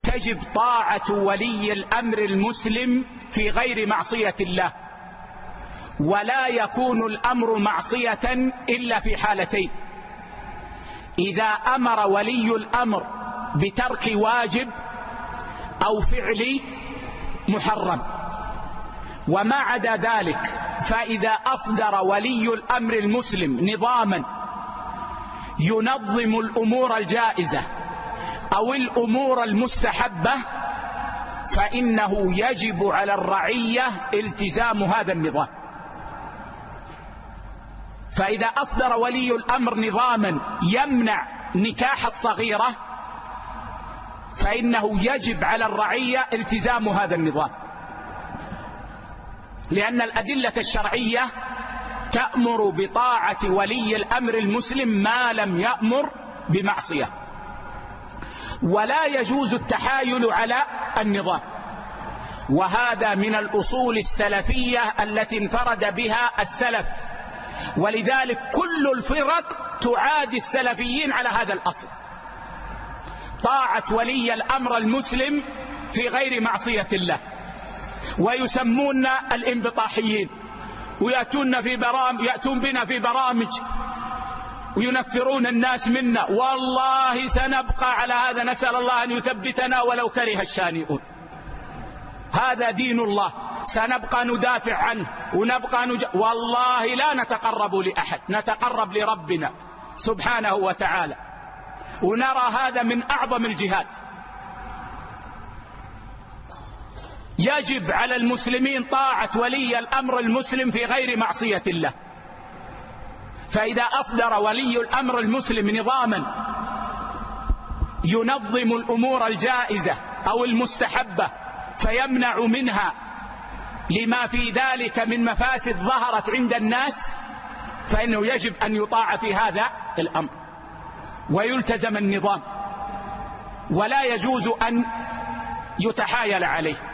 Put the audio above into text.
تجب طاعة ولي الأمر المسلم في غير معصية الله، ولا يكون الأمر معصية إلا في حالتين: إذا أمر ولي الأمر بترك واجب أو فعل محرم. وما عدا ذلك فإذا أصدر ولي الأمر المسلم نظاما ينظم الأمور الجائزة أو الأمور المستحبة فإنه يجب على الرعية التزام هذا النظام. فإذا أصدر ولي الأمر نظاما يمنع نكاح الصغيرة فإنه يجب على الرعية التزام هذا النظام، لأن الأدلة الشرعية تأمر بطاعة ولي الأمر المسلم ما لم يأمر بمعصية. ولا يجوز التحايل على النظام، وهذا من الأصول السلفية التي انفرد بها السلف، ولذلك كل الفرق تعادي السلفيين على هذا الأصل: طاعة ولي الأمر المسلم في غير معصية الله. ويسمون الانبطاحيين ويأتون بنا في برامج وينفرون الناس منا. والله سنبقى على هذا، نسأل الله أن يثبتنا ولو كره الشانئون. هذا دين الله، سنبقى ندافع عنه ونبقى والله لا نتقرب لأحد، نتقرب لربنا سبحانه وتعالى، ونرى هذا من أعظم الجهاد. يجب على المسلمين طاعة ولي الأمر المسلم في غير معصية الله. فإذا أصدر ولي الأمر المسلم نظاما ينظم الأمور الجائزة أو المستحبة فيمنع منها لما في ذلك من مفاسد ظهرت عند الناس فإنه يجب أن يطاع في هذا الأمر ويلتزم النظام، ولا يجوز أن يتحايل عليه.